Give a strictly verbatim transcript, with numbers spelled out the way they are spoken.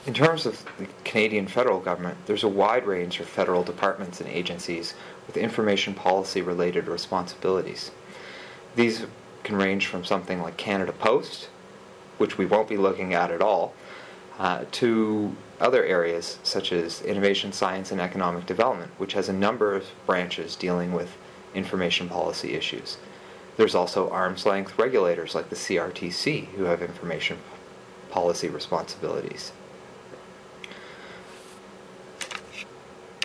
In terms of the Canadian federal government, there's a wide range of federal departments and agencies with information policy-related responsibilities. These can range from something like Canada Post, which we won't be looking at at all, uh, to other areas such as Innovation, Science, and Economic Development, which has a number of branches dealing with information policy issues. There's also arm's-length regulators like the C R T C who have information policy responsibilities.